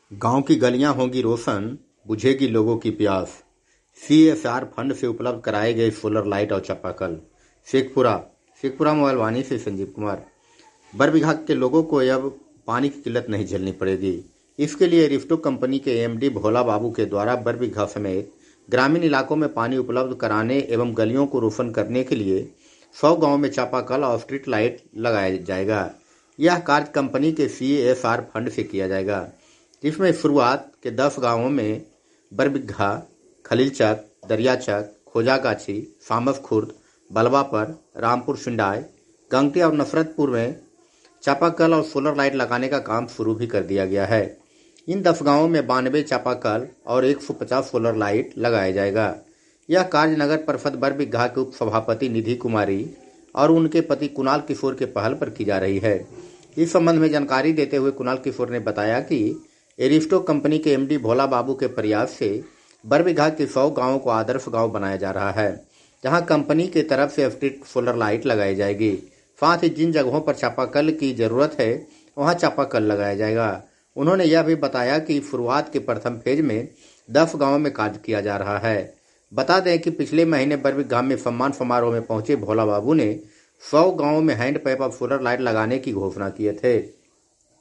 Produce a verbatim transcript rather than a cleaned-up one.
गांव की गलियां होंगी रोशन, बुझेगी लोगों की प्यास। सीएसआर फंड से उपलब्ध कराए गए सोलर लाइट और चापाकल। शेखपुरा शेखपुरा मोबाइलवानी से संजीव कुमार। बर विभाग के लोगों को अब पानी की किल्लत नहीं झेलनी पड़ेगी। इसके लिए रिफ्टो कंपनी के एमडी भोला बाबू के द्वारा बर विघा समेत ग्रामीण इलाकों में पानी उपलब्ध कराने एवं गलियों को रोशन करने के लिए सौ गांवों में चापाकल और स्ट्रीट लाइट लगाया जाएगा। यह कार्य कंपनी के सीएसआर फंड से किया जाएगा, जिसमें शुरुआत के दस गांवों में बरबिघा, खलीलचक, दरियाचक, खोजागाछी, सामस खुर्द, बलवापर, रामपुर सिंडाई, गंगटी और नफरतपुर में चापाकल और सोलर लाइट लगाने का काम शुरू भी कर दिया गया है। इन दस गांवों में बानवे चापाकल और एक सौ पचास सोलर लाइट लगाया जाएगा। यह कार्य नगर परिषद बरबिघा के उप सभापति निधि कुमारी और उनके पति कुणाल किशोर के पहल पर की जा रही है। इस संबंध में जानकारी देते हुए कुणाल किशोर ने बताया कि एरिफ्टो कंपनी के एमडी भोला बाबू के प्रयास से बरबिघा के सौ गांवों को आदर्श गांव बनाया जा रहा है, जहां कंपनी की तरफ से स्ट्रीट सोलर लाइट लगाई जाएगी। साथ ही जिन जगहों पर चापाकल की जरूरत है वहां चापाकल लगाया जाएगा। उन्होंने यह भी बताया कि शुरुआत के प्रथम फेज में दस गांवों में कार्य किया जा रहा है। बता दें कि पिछले महीने बरबिघा में सम्मान समारोह में पहुंचे भोला बाबू ने सौ गांवों में हैंड पैप और सोलर लाइट लगाने की घोषणा किए थे।